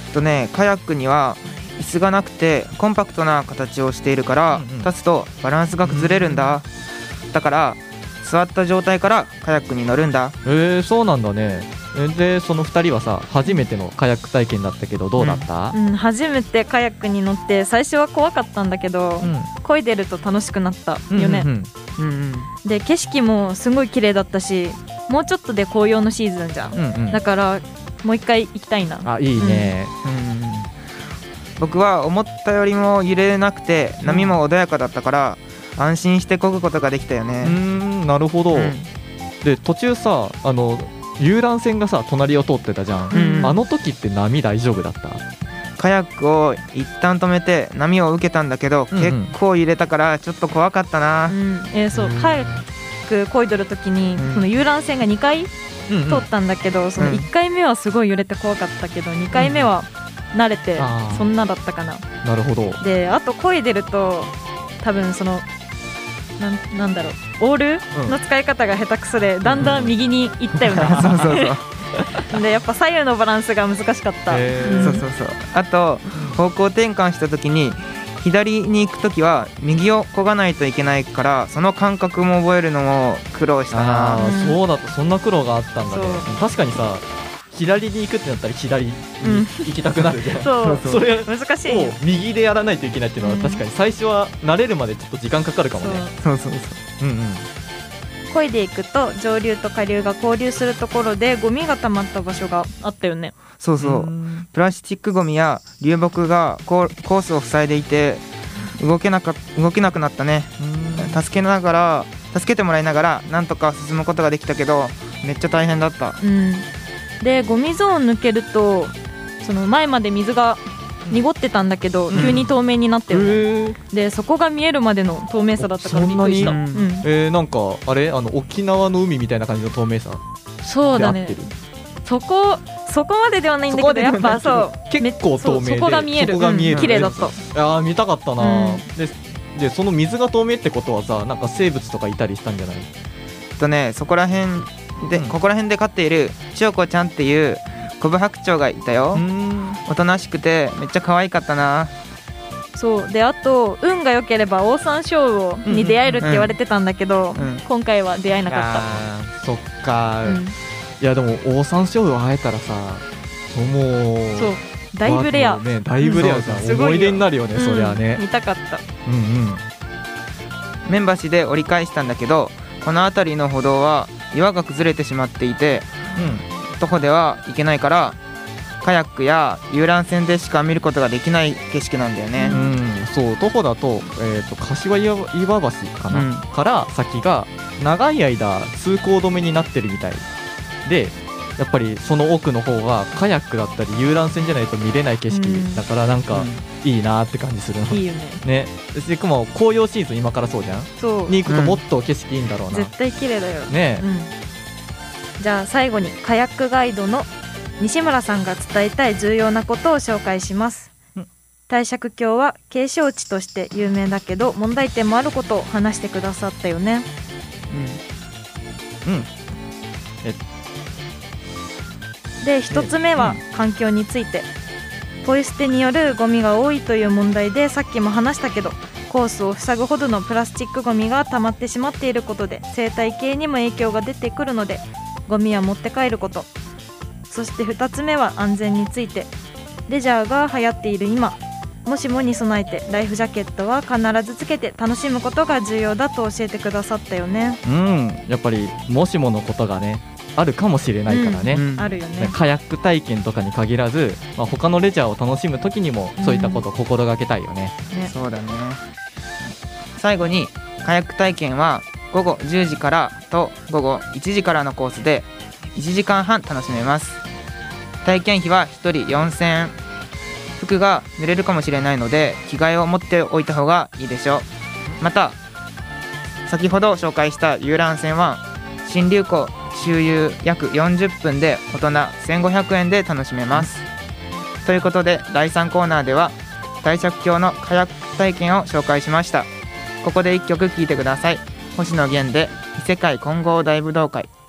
Speaker 6: とねカヤックには椅子がなくてコンパクトな形をしているから、
Speaker 4: うんうん
Speaker 6: 立つとバランスが崩れるんだ、だから座った状態からカヤックに乗るんだ。
Speaker 4: えー、そうなんだね。えでそのふたりはさ初めてのカヤック体験だったけどどうだった？
Speaker 2: うん、初めてカヤックに乗って最初は怖かったんだけど、
Speaker 4: うん
Speaker 2: 漕いでると楽しくなったよね、
Speaker 4: うんうん
Speaker 6: うんうん
Speaker 2: で景色もすごい綺麗だったし、もうちょっとで紅葉のシーズンじゃん、
Speaker 4: うんうん
Speaker 2: だからもう一回行きたいな。
Speaker 4: あいいね、
Speaker 6: うん僕は思ったよりも揺れなくて波も穏やかだったから安心して漕ぐことができたよ
Speaker 4: うー
Speaker 6: ね。
Speaker 4: んなるほど、
Speaker 6: うん
Speaker 4: で途中さあの遊覧船がさ隣を通ってたじゃん、
Speaker 6: うん
Speaker 4: あの時って波大丈夫だった？
Speaker 6: カヤックを一旦止めて波を受けたんだけど、
Speaker 4: うんうん
Speaker 6: 結構揺れたからちょっと怖かったな。
Speaker 2: うんえーそう
Speaker 4: うん
Speaker 2: カヤック漕いどる時に、
Speaker 6: うん
Speaker 2: その遊覧船がにかい
Speaker 4: うんうん
Speaker 2: 通ったんだけど、そのいっかいめはすごい揺れて怖かったけどにかいめは慣れて
Speaker 4: あー
Speaker 2: そんなだったかな。
Speaker 4: なるほど。
Speaker 2: であと漕いでると多分そのなんなんだろうオール
Speaker 4: うん
Speaker 2: の使い方が下手くそでだんだん右に行ったよね、
Speaker 6: そうそうそう
Speaker 2: でやっぱ左右のバランスが難しかった、
Speaker 4: へー
Speaker 2: うん
Speaker 6: そうそうそうあと方向転換した時に左に行く時は右を漕がないといけないからその感覚も覚えるのも苦労したな。
Speaker 4: あー、
Speaker 2: うん
Speaker 4: そうだったそんな苦労があったんだね。
Speaker 2: そう
Speaker 4: 確かにさ左に行くってなったら左に
Speaker 2: うん
Speaker 4: 行きたくなるじゃん、
Speaker 2: そう
Speaker 4: それを
Speaker 2: 難しいよ
Speaker 4: 右でやらないといけないっていうのは
Speaker 2: うん
Speaker 4: 確かに最初は慣れるまでちょっと時間かかるかもね。
Speaker 6: そうそうそう
Speaker 4: うんうん
Speaker 2: 漕いでいくと上流と下流が交流するところでゴミが溜まった場所があったよね。
Speaker 6: そうそう
Speaker 4: うん
Speaker 6: プラスチックゴミや流木がコーコースを塞いでいて動けなか動けなくなったね。助けながら助けてもらいながらなんとか進むことができたけどめっちゃ大変だった。
Speaker 2: うんでゴミゾーン抜けるとその前まで水が濁ってたんだけど、
Speaker 6: うん
Speaker 2: 急に透明になったよね、
Speaker 4: へー
Speaker 2: でそこが見えるまでの透明さだったからびっくりした、
Speaker 6: そんなに
Speaker 2: うん
Speaker 4: えー、なんかあれあの沖縄の海みたいな感じの透明さ
Speaker 2: そうだね
Speaker 4: で合ってる？
Speaker 2: そこそこまでではないんだけどやっぱそう
Speaker 4: 結構透明で
Speaker 2: そうそこが見える
Speaker 4: そこが見える
Speaker 2: うん綺麗だった。
Speaker 4: あー見たかったな、
Speaker 2: うん
Speaker 4: ででその水が透明ってことはさなんか生物とかいたりしたんじゃない？
Speaker 6: えっとねそこら辺で、
Speaker 4: うん
Speaker 6: ここら辺で飼っている千代子ちゃんっていうコブハクチョウがいたよ。
Speaker 4: ん
Speaker 6: おとなしくてめっちゃ可愛かったな。
Speaker 2: そうであと運が良ければオオサンショウウオに出会えるって言われてたんだけど、
Speaker 6: うん
Speaker 2: 今回は出会えなかっ
Speaker 4: あーそっか、
Speaker 2: た、うん、
Speaker 4: いやでもオオサンショウウオ会えたらさもう
Speaker 2: そうだいぶレア、
Speaker 4: わねだいぶレアじゃん、
Speaker 2: うんすごいよ
Speaker 4: 思い出になるよね、
Speaker 2: うん
Speaker 4: そりゃね
Speaker 2: 見たかった
Speaker 4: うんうん
Speaker 6: メンバシで折り返したんだけどこの辺りの歩道は岩が崩れてしまっていて徒歩では行けないからカヤックや遊覧船でしか見ることができない景色なんだよね。
Speaker 4: うん、うん、そう徒歩だと,、えー、と柏岩岩橋かな、
Speaker 6: うん
Speaker 4: から先が長い間通行止めになってるみたいでやっぱりその奥の方がカヤックだったり遊覧船じゃないと見れない景色、
Speaker 2: うん
Speaker 4: だからなんかいいなって感じするの、
Speaker 2: いいよね
Speaker 4: ねでしかも紅葉シーズン今からそうじゃん
Speaker 2: そう
Speaker 4: に行くともっと景色いいんだろうな、
Speaker 2: 絶対綺麗だよ、
Speaker 4: ね
Speaker 2: うん、じゃあ最後にカヤックガイドの西村さんが伝えたい重要なことを紹介します、
Speaker 4: うん
Speaker 2: 帝釈峡は景勝地として有名だけど問題点もあることを話してくださったよね。
Speaker 4: うん
Speaker 2: で一つ目は環境について、ポイ捨てによるゴミが多いという問題でさっきも話したけどコースを塞ぐほどのプラスチックゴミが溜まってしまっていることで生態系にも影響が出てくるのでゴミは持って帰ること。そしてふたつめは安全について、レジャーが流行っている今もしもに備えてライフジャケットは必ずつけて楽しむことが重要だと教えてくださったよね。
Speaker 4: うんやっぱりもしものことがねあるかもしれないからね、
Speaker 6: うん
Speaker 2: あるよね。
Speaker 4: カヤック体験とかに限らず、まあ、他のレジャーを楽しむ時にもそういったことを心がけたいよね、
Speaker 2: ね
Speaker 6: そうだね。最後にカヤック体験はごごじゅうじからとごごいちじからのコースでいちじかんはん楽しめます。体験費はひとりよんせんえん。服が濡れるかもしれないので着替えを持っておいた方がいいでしょう。また先ほど紹介した遊覧船は新流湖周遊約よんじゅっぷんで大人せんごひゃくえんで楽しめます。ということでだいさんコーナーでは帝釈峡のカヤック体験を紹介しました。ここでいっきょく聴いてください。星野源で異世界混合大武道会。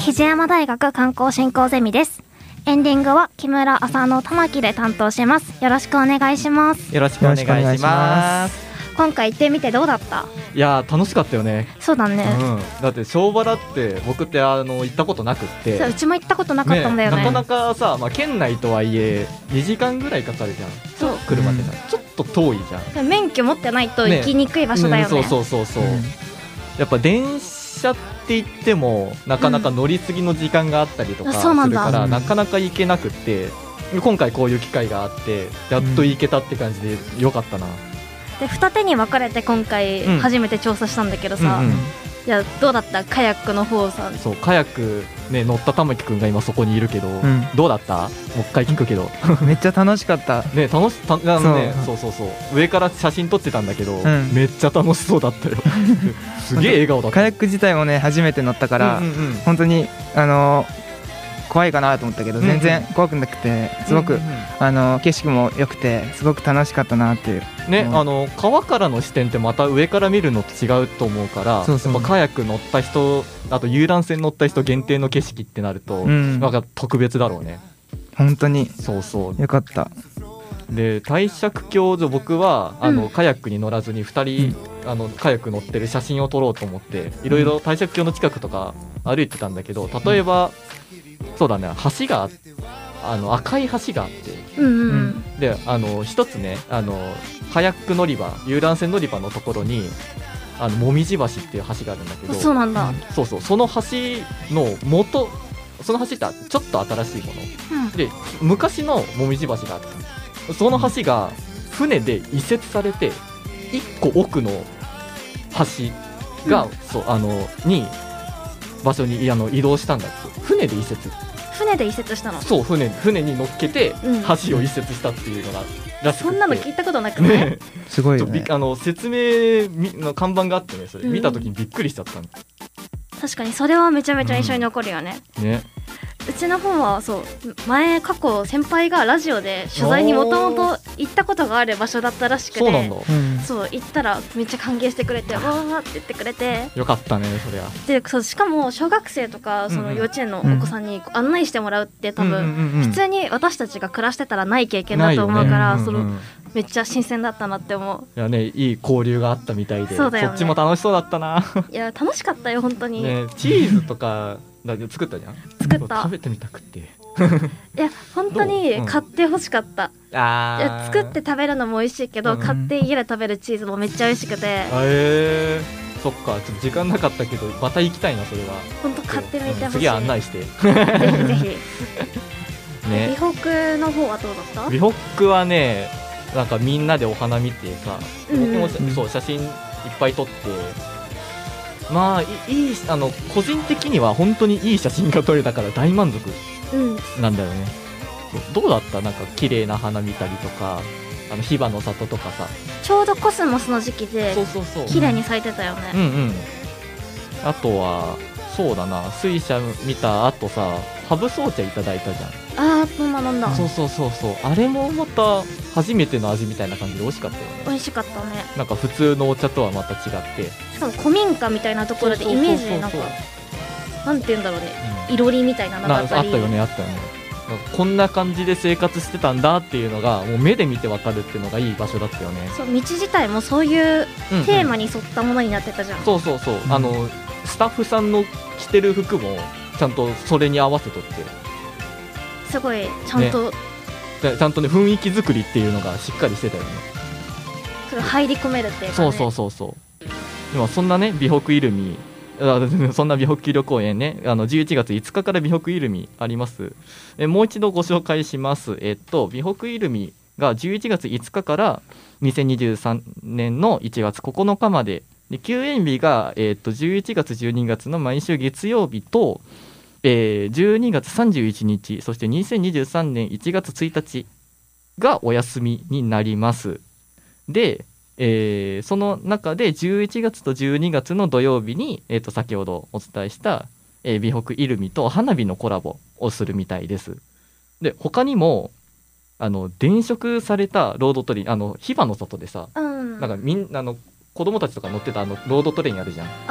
Speaker 5: 肘山大学観光振興ゼミです。エンディングは木村浅野玉木で担当します。よろしくお願いします。
Speaker 4: よろしくお願いし
Speaker 6: よろしくお願いし
Speaker 4: ま
Speaker 6: ます
Speaker 5: 今回行ってみてどうだった？
Speaker 4: いやー楽しかったよね、
Speaker 5: そうだね、
Speaker 4: うん、だって庄原って僕ってあの行ったことなくって
Speaker 5: そううちも行ったことなかったんだよね。
Speaker 4: なかなかさ、まあ、県内とはいえにじかんぐらいかかるじゃん。
Speaker 5: そう
Speaker 4: 車でさ、ちょっと遠いじゃん。
Speaker 5: 免許持ってないと行きにくい場所だよね。
Speaker 4: うんそうそうそうそう、
Speaker 6: うん
Speaker 4: やっぱ電車って言ってもなかなか乗り継ぎの時間があったりとか
Speaker 5: うんあ
Speaker 4: す
Speaker 5: そうなんだ
Speaker 4: るから、
Speaker 6: うん
Speaker 4: なかなか行けなくって今回こういう機会があってやっと行けたって感じでよかったな、
Speaker 5: で二手に分かれて今回
Speaker 4: うん
Speaker 5: 初めて調査したんだけどさ、
Speaker 4: うんうん
Speaker 5: いやどうだった？カヤックの方さ。
Speaker 4: そうカヤック、ね、乗った玉木くんが今そこにいるけど、
Speaker 6: ん
Speaker 4: どうだった？もう一回聞くけど
Speaker 6: めっちゃ楽しかった。
Speaker 4: ね楽したあのね
Speaker 6: そ
Speaker 4: そうそうそう上から写真撮ってたんだけど、
Speaker 6: ん
Speaker 4: めっちゃ楽しそうだったよすげえ笑顔だった
Speaker 6: カヤック自体もね初めて乗ったから、
Speaker 4: うんうんうん
Speaker 6: 本当にあのー怖いかなと思ったけど、
Speaker 4: うんうん
Speaker 6: 全然怖くなくてすごく、
Speaker 4: うんうんうん
Speaker 6: あのー景色も良くてすごく楽しかったなっていう。
Speaker 4: ね、
Speaker 6: うん
Speaker 4: あの川からの視点ってまた上から見るのと違うと思うから
Speaker 6: そうそう
Speaker 4: やっぱカヤック乗った人あと遊覧船乗った人限定の景色ってなると、
Speaker 6: うん
Speaker 4: なんか特別だろうね。
Speaker 6: 本当に
Speaker 4: そうそう
Speaker 6: 良かった。
Speaker 4: で帝釈峡で僕はあの、
Speaker 5: うん
Speaker 4: カヤックに乗らずにふたり、あのカヤック乗ってる写真を撮ろうと思っていろいろ帝釈峡の近くとか歩いてたんだけど、例えば、そうだね橋があの赤い橋があって
Speaker 5: うんうん、う、
Speaker 6: うん
Speaker 4: であの一つねあのカヤック乗り場遊覧船乗り場のところにあのもみじ橋っていう橋があるんだけど、
Speaker 5: そうなんだ、
Speaker 4: そうそうその橋の元その橋ってちょっと新しいもの
Speaker 5: うん、
Speaker 4: で昔のもみじ橋があったその橋が船で移設されていっこ奥の橋が、
Speaker 5: うん
Speaker 4: そうあのに場所にあの移動したんだって船で移設
Speaker 5: 船で移設したの？
Speaker 4: そう船船に乗っけて
Speaker 5: うん
Speaker 4: 橋を移設したっていうのがらしくて、
Speaker 5: そんなの聞いたことなくない？
Speaker 4: ね
Speaker 6: すごいよね
Speaker 4: ちょび。あの説明みの看板があってねそれ
Speaker 5: うん
Speaker 4: 見た時にびっくりしちゃったの、
Speaker 5: 確かにそれはめちゃめちゃ印象に残るよね、
Speaker 4: ね
Speaker 5: うちの方はそう前過去先輩がラジオで取材にもともと行ったことがある場所だったらしくて、
Speaker 4: そうなんだ
Speaker 6: うん
Speaker 5: そう行ったらめっちゃ歓迎してくれてわーって言ってくれて、
Speaker 4: よかったねそりゃ
Speaker 5: でそうしかも小学生とかその幼稚園のお子さんに案内してもらうって多分、普通に私たちが暮らしてたらない経験だと思うから、そのめっちゃ新鮮だったなって思う。
Speaker 4: いやねいい交流があったみたいで
Speaker 5: そうだよね
Speaker 4: っちも楽しそうだったな、
Speaker 5: いや楽しかったよ本当に、
Speaker 4: ね、チーズとかだって作ったじゃん
Speaker 5: 作った
Speaker 4: 食べてみたくって
Speaker 5: いや本当に買ってほしかった、
Speaker 4: あ
Speaker 5: いや作って食べるのも美味しいけど、
Speaker 4: うん
Speaker 5: 買って家で食べるチーズもめっちゃ美味しくて、
Speaker 4: あえー、そっかちょっと時間なかったけどまた行きたいなそれは
Speaker 5: 本当買ってみてほしい、
Speaker 4: うん次は案内して
Speaker 5: ぜひぜひ美
Speaker 4: ね
Speaker 5: 北の方はどうだった？
Speaker 4: 美北はねなんかみんなでお花見てさ僕
Speaker 5: うん
Speaker 4: も、そう写真いっぱい撮ってまあいいいいあの個人的には本当にいい写真が撮れたから大満足
Speaker 5: うん
Speaker 4: なんだよね。そうどうだったなんか綺麗な花見たりとかあのヒバの里とかさ
Speaker 5: ちょうどコスモスの時期で
Speaker 4: そうそうそう
Speaker 5: 綺麗に咲いてたよね、
Speaker 4: うんうんあとはそうだな水車見た後さハブソー茶いただいたじゃん
Speaker 5: ああ飲んだ飲んだ
Speaker 4: そうそうそうそうあれもまた初めての味みたいな感じで美味しかったよね
Speaker 5: 美味しかったね。
Speaker 4: なんか普通のお茶とはまた違って
Speaker 5: しかも古民家みたいなところでイメージなんかなんて言うんだろうね、いろりみたいなのがあったり
Speaker 4: なあったよねあったよねなんかこんな感じで生活してたんだっていうのがもう目で見てわかるっていうのがいい場所だったよね、
Speaker 5: そう道自体もそういう
Speaker 4: うんうん
Speaker 5: テーマに沿ったものになってたじゃん、
Speaker 4: そうそうそうあのスタッフさんの着てる服もちゃんとそれに合わせとって
Speaker 5: すごいちゃんと、
Speaker 4: でちゃんとね雰囲気作りっていうのがしっかりしてたよね
Speaker 5: それ入り込めるっていうか、ね、
Speaker 4: そうそうそうそうでもそんなね美北イルミあそんな美北丘陵公園ねあのじゅういちがついつかから美北イルミありますえもう一度ご紹介しますえっと美北イルミがじゅういちがついつかからにせんにじゅうさんねんのいちがつここのかまでで休園日が、えっとじゅういちがつじゅうにがつの毎週月曜日と、えーじゅうにがつさんじゅういちにちそしてにせんにじゅうさんねんいちがつついたちがお休みになりますでえーその中でじゅういちがつとじゅうにがつの土曜日に、えー、と先ほどお伝えした、えー美北イルミと花火のコラボをするみたいですで他にもあの電飾されたロードトレインあのヒバの里でさ
Speaker 5: うん
Speaker 4: なんかみんなあの子供たちとか乗ってたあのロードトレインあるじゃん
Speaker 5: あ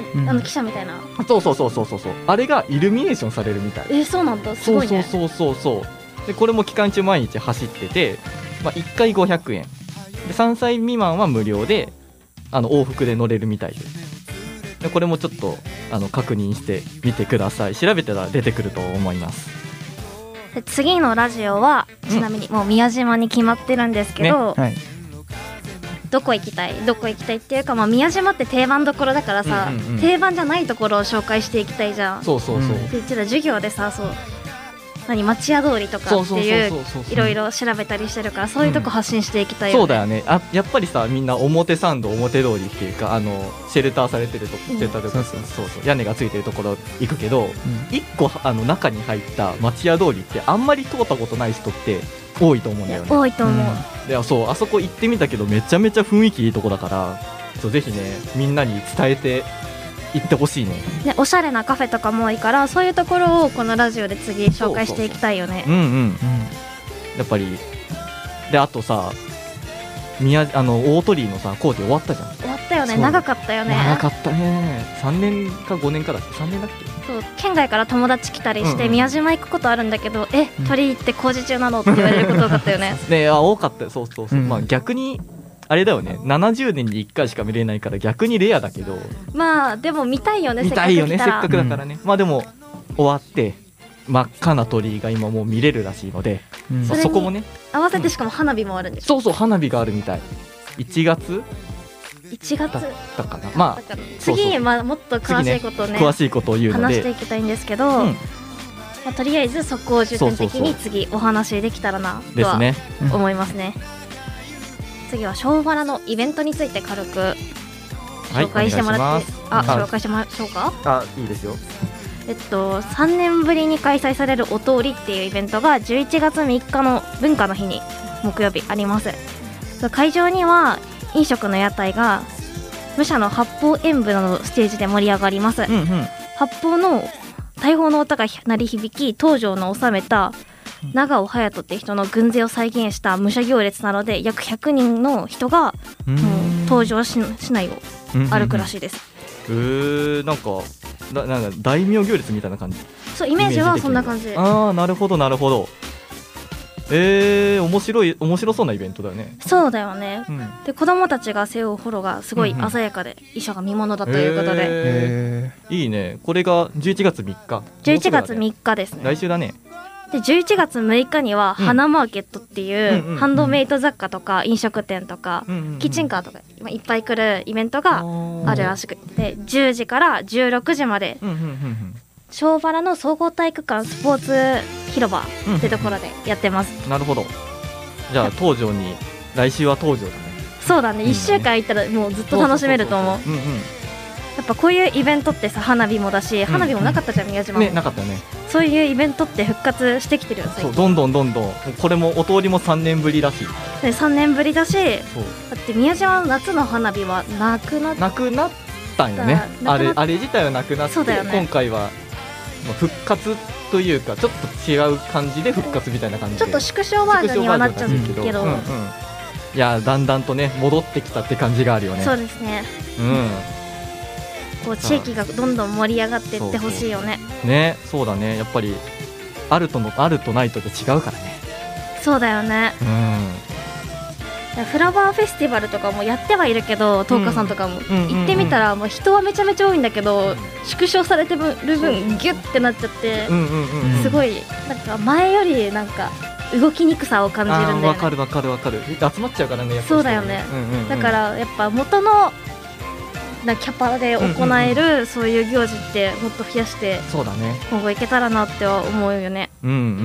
Speaker 6: うん
Speaker 5: あの記者みたいな。
Speaker 4: そうそうそうそうそうそう、あれがイルミネーションされるみたい。
Speaker 5: えー、そうなんだ、す
Speaker 4: そう
Speaker 5: ごいね。
Speaker 4: そうそうそうそうでこれも期間中毎日走ってて、まあ、いっかいごひゃくえんでさんさい未満は無料であの往復で乗れるみたいで、でこれもちょっとあの確認してみてください。調べたら出てくると思います。
Speaker 5: で次のラジオはちなみにもう宮島に決まってるんですけど、
Speaker 6: はい。
Speaker 5: どこ行きたいどこ行きたいっていうか、まあ、宮島って定番どころだからさ、
Speaker 4: うんうんうん
Speaker 5: 定番じゃないところを紹介していきたいじゃん。
Speaker 4: そうそうそう、
Speaker 6: うん
Speaker 5: でうちら授業でさ、そう何町屋通りとか
Speaker 4: そうそう
Speaker 5: っていう
Speaker 4: そうそうそう
Speaker 5: いろいろ調べたりしてるから、そういうとこ発信していきたいよね。
Speaker 4: そうだよね。あやっぱりさ、みんな表参道表通りっていうか、あのシェルターされてるとこ、
Speaker 5: うん
Speaker 4: シェルターとか
Speaker 6: そうそう
Speaker 4: そうそう屋根がついてるところ行くけど、一個あの中に入った町屋通りってあんまり通ったことない人って多いと思うんだよね。
Speaker 5: 多いと思う、
Speaker 4: でそうあそこ行ってみたけどめちゃめちゃ雰囲気いいとこだから、そうぜひねみんなに伝えて行ってほしいね。
Speaker 5: でおしゃれなカフェとかも多いから、そういうところをこのラジオで次紹介していきたいよね。
Speaker 4: うんうんやっぱりであとさ宮あの大鳥居のさ工事終わったじゃん。
Speaker 5: 終わったよね。
Speaker 4: そう
Speaker 5: 長かったよね。
Speaker 4: 長かったね。さんねんかごねんかだっけ、さんねんだっけ。
Speaker 5: そう県外から友達来たりして、
Speaker 4: うんうん
Speaker 5: 宮島行くことあるんだけど、え鳥居って工事中なのって言われること多かったよね。
Speaker 4: ねあ多かったよ。そうそうそう、
Speaker 6: うん
Speaker 4: まあ逆にあれだよね、ななじゅうねんにいっかいしか見れないから逆にレアだけど、
Speaker 5: まあでも見たいよね。
Speaker 4: 見たいよね、せっ
Speaker 5: せっかく来たら
Speaker 4: かくだからね、まあでも終わって真っ赤な鳥居が今もう見れるらしいので、
Speaker 6: うん
Speaker 4: まあそこもね、
Speaker 5: 合わせてしかも花火もあるんです。
Speaker 4: そうそう花火があるみたい。いちがつ
Speaker 5: いちがつ
Speaker 4: だったかな。ま
Speaker 5: だから
Speaker 4: そうそう
Speaker 5: 次まあもっと詳しいことを
Speaker 4: あ
Speaker 5: ね
Speaker 4: 詳しいことを言うので、
Speaker 5: 話していきたいんですけど、
Speaker 4: うん
Speaker 5: まあ、とりあえずそこを重点的に次お話できたらなとは
Speaker 4: ですね。
Speaker 5: 思いますね。次は小原のイベントについて軽く
Speaker 4: はい
Speaker 5: 紹介してもらって、あ
Speaker 4: あ
Speaker 5: 紹介してもらいましょうか。
Speaker 4: あいいですよ。
Speaker 5: えっとさんねんぶりに開催されるお通りっていうイベントがじゅういちがつみっかの文化の日に木曜日あります。会場には飲食の屋台が武者の八方演舞のステージで盛り上がります。
Speaker 4: うんうん
Speaker 5: 八方の大砲の音が鳴り響き、東條の治めた長尾隼人って人の軍勢を再現した武者行列なので、約ひゃくにんの人が
Speaker 4: うん
Speaker 5: もう登場し市内を歩くら
Speaker 4: い。
Speaker 5: しいです。
Speaker 4: えー、なんかななんか大名行列みたいな感じ。
Speaker 5: そうイメージはそんな感じ。
Speaker 4: ああなるほどなるほど。えー、面白い面白そうなイベントだよね。
Speaker 5: そうだよね。
Speaker 4: うん、
Speaker 5: で子供たちが背負うホロがすごい
Speaker 4: うんうん
Speaker 5: 鮮やかで衣装が見ものだということで、
Speaker 4: え
Speaker 6: へ
Speaker 4: ーいいね。これがじゅういちがつみっか。
Speaker 5: じゅういちがつ
Speaker 4: もう
Speaker 5: みっかです
Speaker 4: すぐだね。
Speaker 5: ね。
Speaker 4: 来週だね。
Speaker 5: でじゅういちがつむいかには
Speaker 4: うん
Speaker 5: 花マーケットってい
Speaker 4: うんうんう
Speaker 5: うんハンドメイド雑貨とか飲食店とか
Speaker 4: うんうんうん
Speaker 5: キッチンカーとか今いっぱい来るイベントがあるらしくて、じゅうじからじゅうろくじまで
Speaker 4: うんうんうん
Speaker 5: 小原の総合体育館スポーツ広場
Speaker 4: うん
Speaker 5: ってところでやってます。
Speaker 4: うん。なるほど。じゃあ東條に来週は東條だね。
Speaker 5: そうだね、
Speaker 4: いいね
Speaker 5: いっしゅうかん行ったらもうずっと楽しめると思う。
Speaker 4: うんうん。
Speaker 5: やっぱこういうイベントってさ、花火もだし花火もなかったじゃん、宮島も、
Speaker 4: ねなかったよね。
Speaker 5: そういうイベントって復活してきてるよ最近
Speaker 4: そうどんどんどんどんこれもお通りもさんねんぶりらしい。
Speaker 5: でさんねんぶりだし、だ
Speaker 4: そう
Speaker 5: って宮島の夏の花火はなくなっ
Speaker 4: なくなったんよね。
Speaker 5: なくなっ
Speaker 4: あれあれ自体はなくなって、
Speaker 5: そうだよね
Speaker 4: 今回はまあ復活というかちょっと違う感じで復活みたいな感じで
Speaker 5: ちょっと縮小バージョンにはなっちゃう
Speaker 4: 縮小バージョン
Speaker 5: けど、
Speaker 4: うんうん、いやだんだんとね戻ってきたって感じがあるよね。
Speaker 5: そうですね、
Speaker 4: うん
Speaker 5: こう地域がどんどん盛り上がっていってほしいよね。
Speaker 4: ねそうだね。やっぱりあるとのあるとないとで違うからね。
Speaker 5: そうだよね。
Speaker 4: うん
Speaker 5: フラワーフェスティバルとかもやってはいるけど、十日さんとかも、
Speaker 4: うんうんうん
Speaker 5: 行ってみたらもう人はめちゃめちゃ多いんだけど、縮小されてる分ギュッてなっちゃって、
Speaker 4: うんうんうんうん
Speaker 5: すごいなんか前よりなんか動きにくさを感じるんだよね。
Speaker 4: あーわかるわかるわかる。集まっちゃうからねやっぱり
Speaker 5: そうだよね
Speaker 4: うんうんうん
Speaker 5: だからやっぱ元のなキャパで行えるそういう行事ってもっと増やして
Speaker 4: そうだね。
Speaker 5: 今後いけたらなっては思うよね。
Speaker 4: うんうん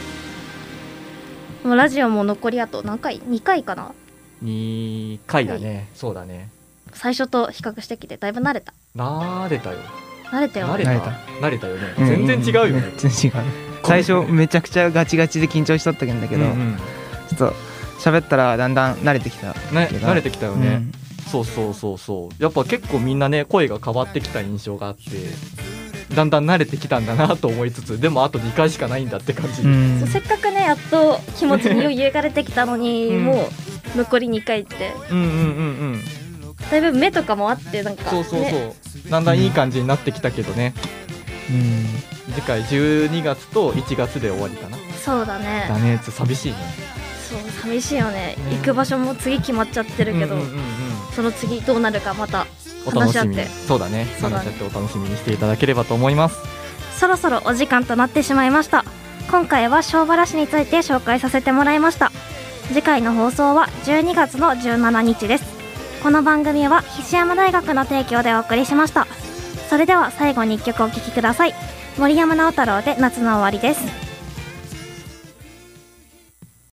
Speaker 5: もうラジオも残りあと何回にかいかな。
Speaker 4: にかいだね、そうだね。
Speaker 5: 最初と比較してきてだいぶ慣れた
Speaker 4: 慣れたよ。
Speaker 5: 慣れたよね。
Speaker 4: 慣れた
Speaker 6: 慣れた
Speaker 4: 慣れたよね。
Speaker 6: うん
Speaker 4: 全然違うよね。
Speaker 6: 全然違う。最初めちゃくちゃガチガチで緊張しとったけんだけど、
Speaker 4: うんうん
Speaker 6: ちょっと喋ったらだんだん慣れてきた。
Speaker 4: ね
Speaker 6: けど
Speaker 4: 慣れてきたよね、
Speaker 6: うん
Speaker 4: そうそうそうそう。やっぱ結構みんなね声が変わってきた印象があって、だんだん慣れてきたんだなと思いつつ、でもあとにかいしかないんだって感じ、
Speaker 6: うん
Speaker 5: そうせっかくねやっと気持ちに余裕が出てきたのに、
Speaker 4: うん
Speaker 5: もう残りにかいって
Speaker 4: うんうんうんうん
Speaker 5: だいぶ目とかもあってなんか、ね、
Speaker 4: そうそうそうだんだんいい感じになってきたけどね、
Speaker 1: うん、
Speaker 4: 次回じゅうにがつといちがつで終わりかな。
Speaker 5: そうだね
Speaker 4: だね、ちょっと寂しいね。
Speaker 5: そう寂しいよね、
Speaker 4: ね
Speaker 5: 行く場所も次決まっちゃってるけど、
Speaker 4: うんうんうんうん、
Speaker 5: その次どうなるかまた
Speaker 4: お楽しみに
Speaker 5: 話し合って、
Speaker 4: そうだね、
Speaker 5: そうだね
Speaker 4: 話し合ってお楽しみにしていただければと思います。
Speaker 5: そろそろお時間となってしまいました。今回は庄原市について紹介させてもらいました。次回の放送はじゅうにがつのじゅうしちにちです。この番組は菱山大学の提供でお送りしました。それでは最後にいっきょくお聴きください。森山直太朗で夏の終わりです。